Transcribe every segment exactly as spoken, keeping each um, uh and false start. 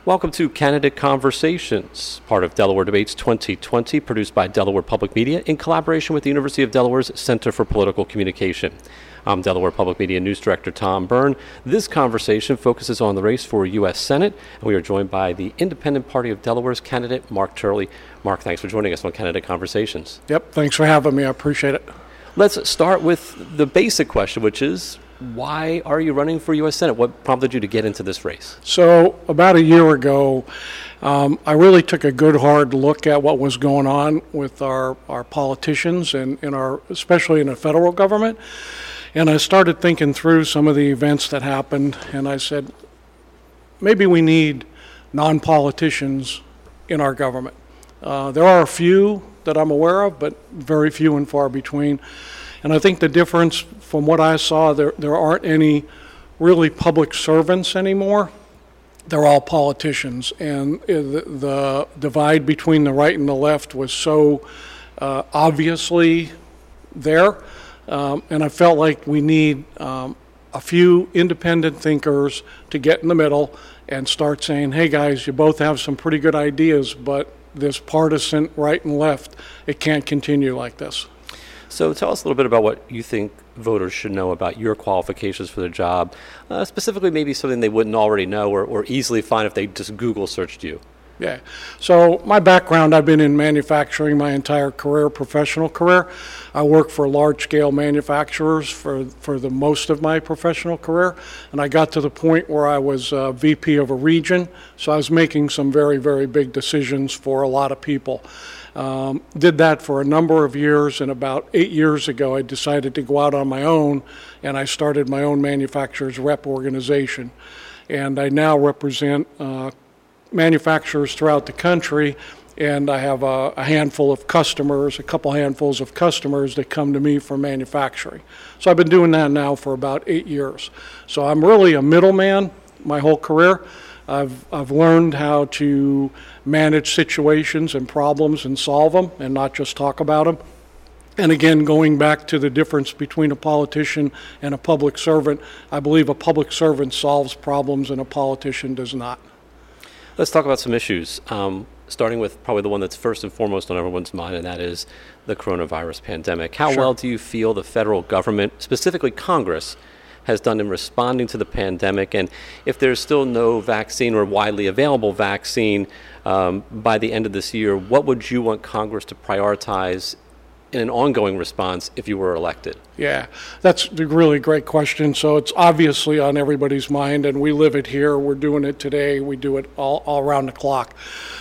Welcome to Candidate Conversations, part of Delaware Debates twenty twenty, produced by Delaware Public Media in collaboration with the University of Delaware's Center for Political Communication. I'm Delaware Public Media News Director Tom Byrne. This conversation focuses on the race for U S Senate, and we are joined by the Independent Party of Delaware's candidate, Mark Turley. Mark, thanks for joining us on Candidate Conversations. Yep, thanks for having me. I appreciate it. Let's start with the basic question, which is, why are you running for U S Senate? What prompted you to get into this race? So about a year ago, um, I really took a good hard look at what was going on with our, our politicians and in our, especially in the federal government. And I started thinking through some of the events that happened, and I said, maybe we need non-politicians in our government. Uh, there are a few that I'm aware of, but very few and far between. And I think the difference from what I saw, there, there aren't any really public servants anymore. They're all politicians. And the, the divide between the right and the left was so uh, obviously there. Um, and I felt like we need um, a few independent thinkers to get in the middle and start saying, hey guys, you both have some pretty good ideas, but this partisan right and left, it can't continue like this. So tell us a little bit about what you think voters should know about your qualifications for the job, uh, specifically maybe something they wouldn't already know or, or easily find if they just Google searched you. Yeah. So my background, I've been in manufacturing my entire career, professional career. I worked for large-scale manufacturers for, for the most of my professional career, and I got to the point where I was uh, V P of a region, so I was making some very, very big decisions for a lot of people. Um, did that for a number of years, and about eight years ago I decided to go out on my own, and I started my own manufacturers rep organization. And I now represent uh, manufacturers throughout the country, and I have a, a handful of customers, a couple handfuls of customers that come to me for manufacturing. So I've been doing that now for about eight years. So I'm really a middleman my whole career. I've, I've learned how to manage situations and problems and solve them and not just talk about them. And again, going back to the difference between a politician and a public servant, I believe a public servant solves problems and a politician does not. Let's talk about some issues, um, starting with probably the one that's first and foremost on everyone's mind, and that is the coronavirus pandemic. How Sure. well do you feel the federal government, specifically Congress, has done in responding to the pandemic? And if there's still no vaccine or widely available vaccine um, by the end of this year, what would you want Congress to prioritize in an ongoing response if you were elected? Yeah, that's a really great question. So it's obviously on everybody's mind, and we live it here. We're doing it today. We do it all, all around the clock.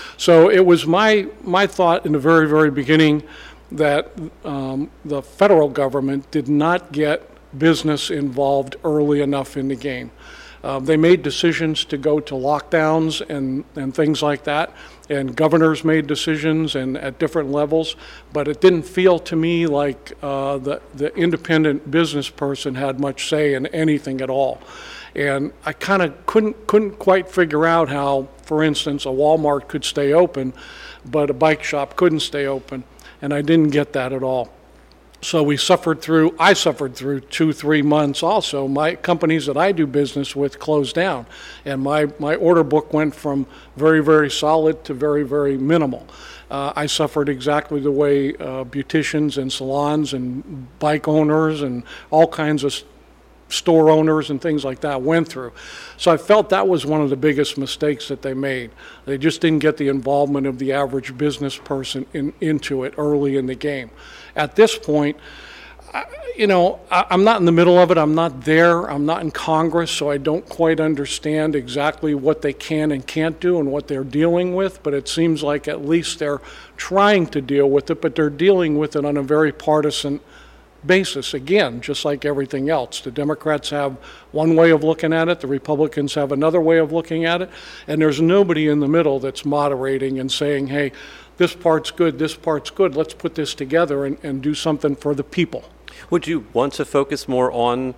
So it was my, my thought in the very, very beginning that um, the federal government did not get business involved early enough in the game. Uh, they made decisions to go to lockdowns and, and things like that, and governors made decisions and at different levels, but it didn't feel to me like uh, the, the independent business person had much say in anything at all. And I kind of couldn't, couldn't quite figure out how, for instance, a Walmart could stay open, but a bike shop couldn't stay open, and I didn't get that at all. So we suffered through, I suffered through two, three months also. My companies that I do business with closed down, and my, my order book went from very, very solid to very, very minimal. Uh, I suffered exactly the way uh, beauticians and salons and bike owners and all kinds of store owners and things like that went through. So I felt that was one of the biggest mistakes that they made. They just didn't get the involvement of the average business person in, into it early in the game. At this point, I, you know, I, I'm not in the middle of it. I'm not there. I'm not in Congress, so I don't quite understand exactly what they can and can't do and what they're dealing with, but it seems like at least they're trying to deal with it, but they're dealing with it on a very partisan basis. Again, just like everything else, the Democrats have one way of looking at it, the Republicans have another way of looking at it, and there's nobody in the middle that's moderating and saying, hey, this part's good, this part's good, let's put this together and, and do something for the people. Would you want to focus more on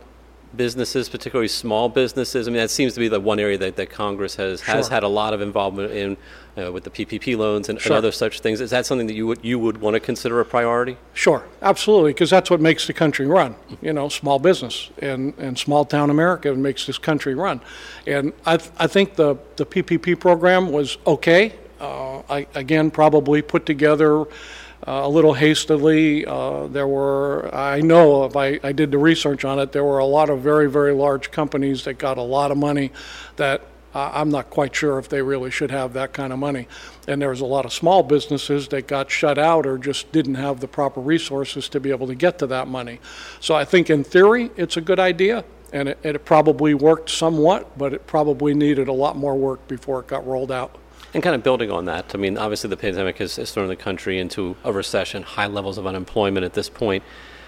businesses, particularly small businesses? I mean, that seems to be the one area that, that Congress has, has Sure. had a lot of involvement in uh, with the P P P loans and, Sure. and other such things. Is that something that you would you would want to consider a priority? Sure, absolutely, because that's what makes the country run, you know, small business and, and small town America makes this country run. And I, th- I think the, the P P P program was okay. Uh, I, again, probably put together uh, a little hastily. Uh, there were, I know, if I, I did the research on it, there were a lot of very, very large companies that got a lot of money that uh, I'm not quite sure if they really should have that kind of money. And there was a lot of small businesses that got shut out or just didn't have the proper resources to be able to get to that money. So I think in theory, it's a good idea, and it, it probably worked somewhat, but it probably needed a lot more work before it got rolled out. And kind of building on that, I mean, obviously the pandemic has, has thrown the country into a recession, high levels of unemployment at this point.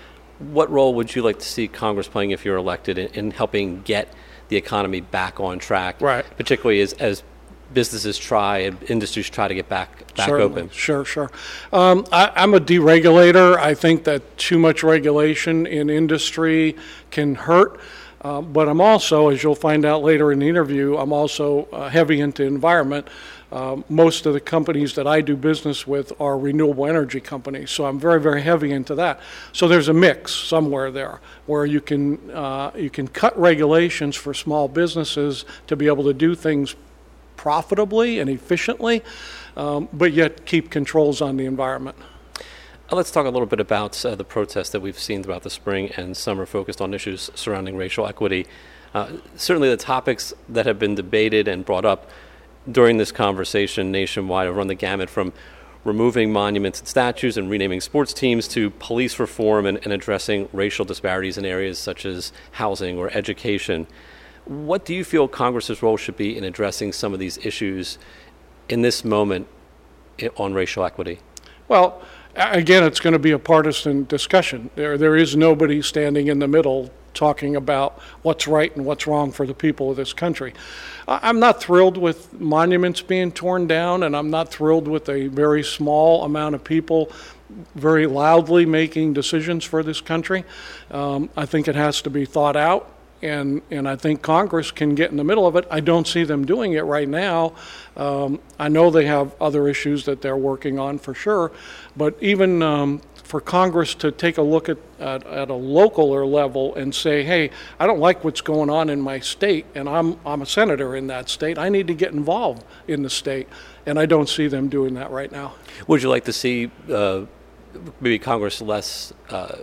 What role would you like to see Congress playing if you're elected in, in helping get the economy back on track, Right. particularly as, as businesses try and industries try to get back back Certainly. open? Sure, sure. Um, I, I'm a deregulator. I think that too much regulation in industry can hurt. Uh, but I'm also, as you'll find out later in the interview, I'm also uh, heavy into environment. Uh, most of the companies that I do business with are renewable energy companies, so I'm very, very heavy into that. So there's a mix somewhere there where you can uh, you can cut regulations for small businesses to be able to do things profitably and efficiently, um, but yet keep controls on the environment. Uh, Let's talk a little bit about uh, the protests that we've seen throughout the spring and summer focused on issues surrounding racial equity. Uh, certainly the topics that have been debated and brought up during this conversation nationwide have run the gamut from removing monuments and statues and renaming sports teams to police reform and, and addressing racial disparities in areas such as housing or education. What do you feel Congress's role should be in addressing some of these issues in this moment i- on racial equity? Well, a- again, it's going to be a partisan discussion. There, there is nobody standing in the middle talking about what's right and what's wrong for the people of this country. I- I'm not thrilled with monuments being torn down, and I'm not thrilled with a very small amount of people very loudly making decisions for this country. Um, I think it has to be thought out. And, and I think Congress can get in the middle of it. I don't see them doing it right now. Um, I know they have other issues that they're working on for sure, but even um, for Congress to take a look at, at, at a localer level and say, hey, I don't like what's going on in my state, and I'm, I'm a senator in that state. I need to get involved in the state, and I don't see them doing that right now. Would you like to see uh, maybe Congress less uh,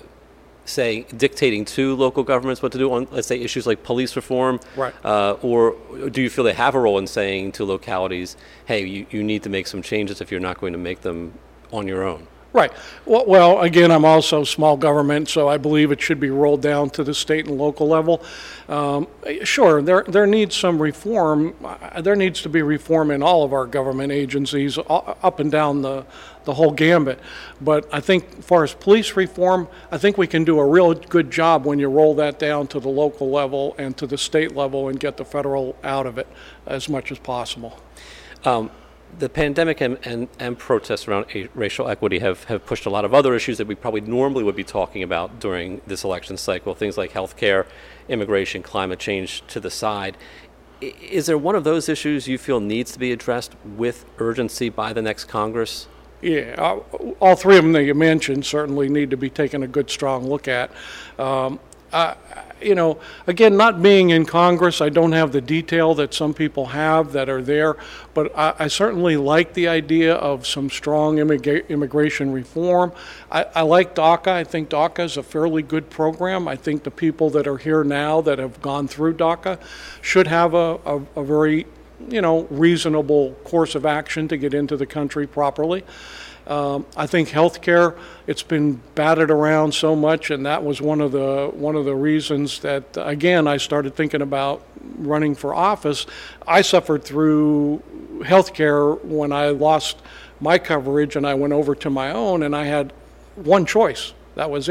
say dictating to local governments what to do on, let's say, issues like police reform? Right. Uh, or do you feel they have a role in saying to localities, hey, you, you need to make some changes if you're not going to make them on your own? Right. Well, well, again, I'm also small government, so I believe it should be rolled down to the state and local level. Um, sure, there there needs some reform. Uh, There needs to be reform in all of our government agencies, uh, up and down the, the whole gambit. But I think as far as police reform, I think we can do a real good job when you roll that down to the local level and to the state level and get the federal out of it as much as possible. Um, The pandemic and, and, and protests around a, racial equity have, have pushed a lot of other issues that we probably normally would be talking about during this election cycle, things like health care, immigration, climate change to the side. I- Is there one of those issues you feel needs to be addressed with urgency by the next Congress? Yeah, uh, all three of them that you mentioned certainly need to be taken a good, strong look at. Um, I, you know, again, not being in Congress, I don't have the detail that some people have that are there, but I, I certainly like the idea of some strong immigra- immigration reform. I, I like DACA. I think DACA is a fairly good program. I think the people that are here now that have gone through DACA should have a, a, a very, you know, reasonable course of action to get into the country properly. Um, I think healthcare, it's been batted around so much, and that was one of the one of the reasons that, again, I started thinking about running for office. I suffered through healthcare when I lost my coverage and I went over to my own, and I had one choice. That was it.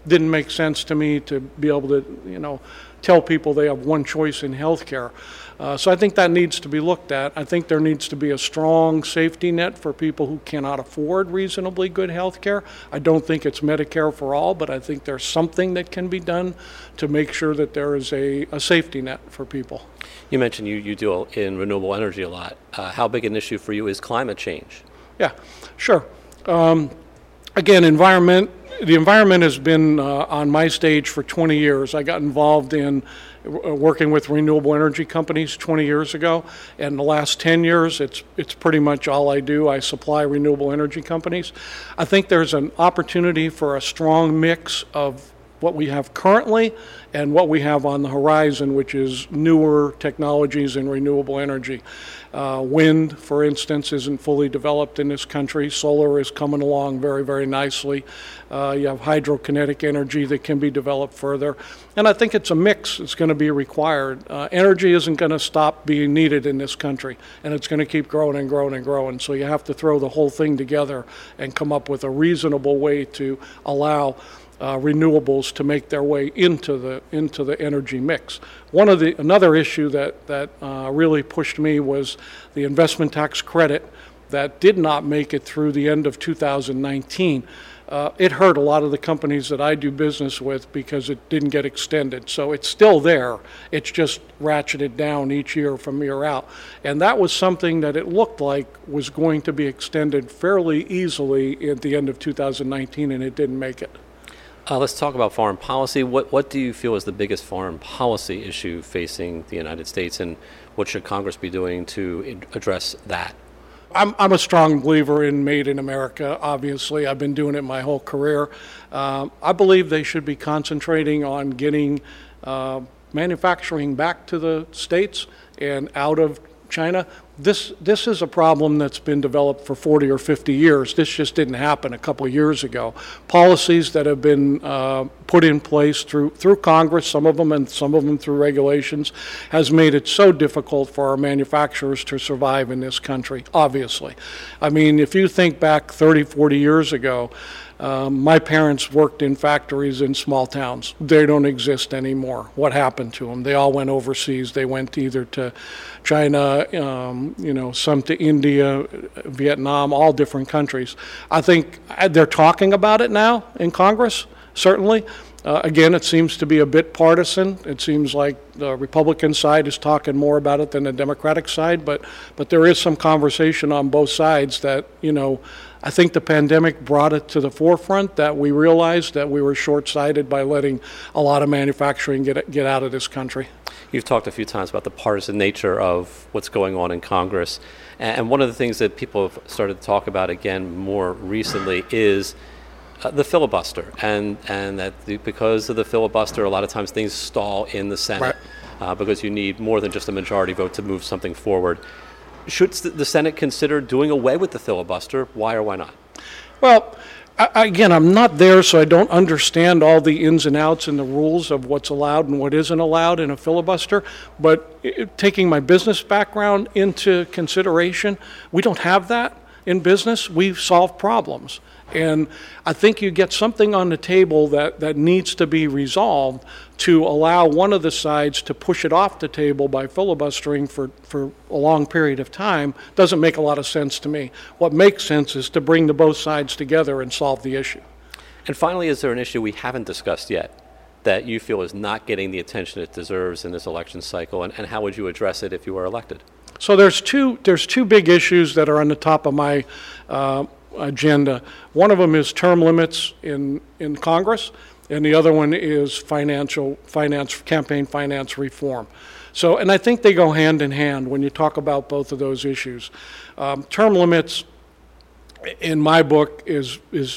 didn't make sense to me to be able to, you know, tell people they have one choice in health care. Uh, so I think that needs to be looked at. I think there needs to be a strong safety net for people who cannot afford reasonably good health care. I don't think it's Medicare for all, but I think there's something that can be done to make sure that there is a, a safety net for people. You mentioned you, you deal in renewable energy a lot. Uh, how big an issue for you is climate change? Yeah, sure. Um, again, environment, the environment has been uh, on my stage for twenty years. I got involved in uh, working with renewable energy companies twenty years ago, and the last ten years, it's it's pretty much all I do. I supply renewable energy companies. I think there's an opportunity for a strong mix of what we have currently and what we have on the horizon, which is newer technologies in renewable energy. Uh, wind, for instance, isn't fully developed in this country. Solar is coming along very, very nicely. Uh, you have hydrokinetic energy that can be developed further. And I think it's a mix that's going to be required. Uh, energy isn't going to stop being needed in this country, and it's going to keep growing and growing and growing. So you have to throw the whole thing together and come up with a reasonable way to allow Uh, renewables to make their way into the into the energy mix. One of the another issue that that uh, really pushed me was the investment tax credit that did not make it through the end of two thousand nineteen. Uh, it hurt a lot of the companies that I do business with because it didn't get extended. So it's still there. It's just ratcheted down each year from year out. And that was something that it looked like was going to be extended fairly easily at the end of two thousand nineteen, and it didn't make it. Uh, let's talk about foreign policy. What what do you feel is the biggest foreign policy issue facing the United States, and what should Congress be doing to address that? I'm, I'm a strong believer in Made in America, obviously. I've been doing it my whole career. Uh, I believe they should be concentrating on getting uh, manufacturing back to the States and out of China. This this is a problem that's been developed for forty or fifty years. This just didn't happen a couple of years ago. Policies that have been uh, put in place through through Congress, some of them and some of them through regulations, has made it so difficult for our manufacturers to survive in this country, obviously. I mean, if you think back thirty, forty years ago, Um, my parents worked in factories in small towns. They don't exist anymore. What happened to them? They all went overseas. They went either to China, um, you know, some to India, Vietnam, all different countries. I think they're talking about it now in Congress, certainly. Uh, again, it seems to be a bit partisan. It seems like the Republican side is talking more about it than the Democratic side, but, but there is some conversation on both sides that, you know, I think the pandemic brought it to the forefront, that we realized that we were short-sighted by letting a lot of manufacturing get get out of this country. You've talked a few times about the partisan nature of what's going on in Congress. And one of the things that people have started to talk about again more recently is uh, the filibuster. And, and that the, because of the filibuster, a lot of times things stall in the Senate, right. uh, because you need more than just a majority vote to move something forward. Should the Senate consider doing away with the filibuster? Why or why not? Well, I, again, I'm not there, so I don't understand all the ins and outs and the rules of what's allowed and what isn't allowed in a filibuster. But it, taking my business background into consideration, we don't have that in business. We solve problems. And I think you get something on the table that, that needs to be resolved to allow one of the sides to push it off the table by filibustering for, for a long period of time. Doesn't make a lot of sense to me. What makes sense is to bring the both sides together and solve the issue. And finally, is there an issue we haven't discussed yet that you feel is not getting the attention it deserves in this election cycle, and, and how would you address it if you were elected? So there's two, there's two big issues that are on the top of my uh, agenda. One of them is term limits in, in Congress, and the other one is financial finance, campaign finance reform. So, and I think they go hand in hand when you talk about both of those issues. Um, term limits, in my book, is is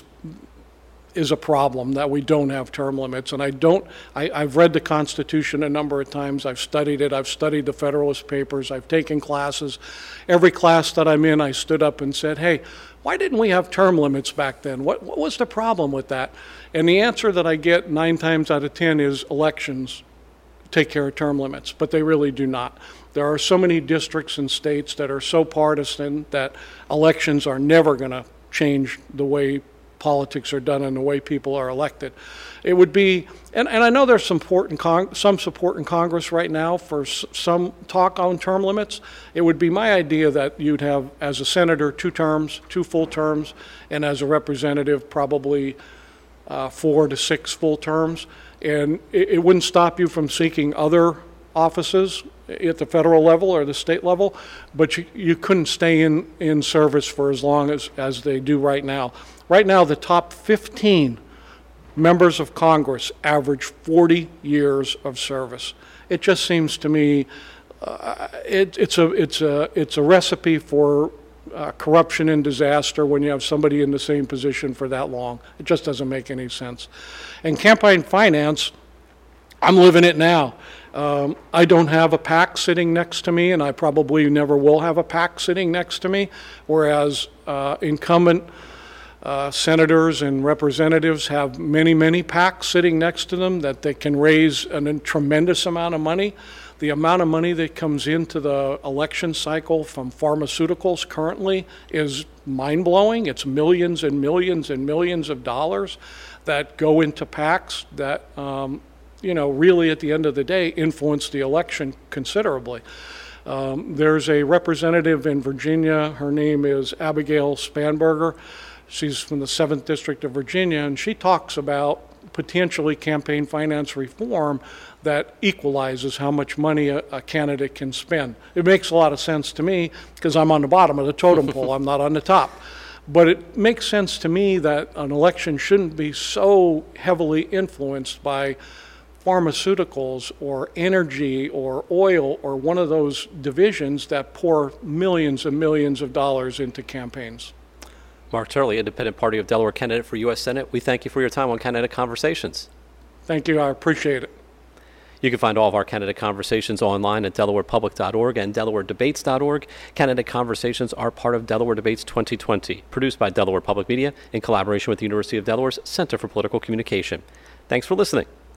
is a problem, that we don't have term limits. And I don't, I, I've read the Constitution a number of times. I've studied it. I've studied the Federalist Papers. I've taken classes. Every class that I'm in, I stood up and said, hey, why didn't we have term limits back then? What, what was the problem with that? And the answer that I get nine times out of ten is elections take care of term limits, but they really do not. There are so many districts and states that are so partisan that elections are never going to change the way politics are done and the way people are elected. It would be, and, and I know there's some support, in Cong- some support in Congress right now for s- some talk on term limits. It would be my idea that you'd have, as a senator, two terms, two full terms, and as a representative, probably uh, four to six full terms. And it, it wouldn't stop you from seeking other offices at the federal level or the state level, but you, you couldn't stay in, in service for as long as, as they do right now. Right now, the top fifteen members of Congress average forty years of service. It just seems to me uh, it, it's a it's a it's a recipe for uh, corruption and disaster when you have somebody in the same position for that long. It just doesn't make any sense. And campaign finance, I'm living it now. Um, I don't have a PAC sitting next to me, and I probably never will have a PAC sitting next to me, whereas uh, incumbent uh, senators and representatives have many, many PACs sitting next to them that they can raise an, a tremendous amount of money. The amount of money that comes into the election cycle from pharmaceuticals currently is mind-blowing. It's millions and millions and millions of dollars that go into PACs that um, you know, really at the end of the day, influence the election considerably. Um, there's a representative in Virginia. Her name is Abigail Spanberger. She's from the seventh District of Virginia, and she talks about potentially campaign finance reform that equalizes how much money a, a candidate can spend. It makes a lot of sense to me because I'm on the bottom of the totem pole. I'm not on the top. But it makes sense to me that an election shouldn't be so heavily influenced by pharmaceuticals or energy or oil or one of those divisions that pour millions and millions of dollars into campaigns. Mark Turley, Independent Party of Delaware candidate for U S Senate. We thank you for your time on Candidate Conversations. Thank you. I appreciate it. You can find all of our Candidate Conversations online at delaware public dot org and delaware debates dot org. Candidate Conversations are part of Delaware Debates twenty twenty, produced by Delaware Public Media in collaboration with the University of Delaware's Center for Political Communication. Thanks for listening.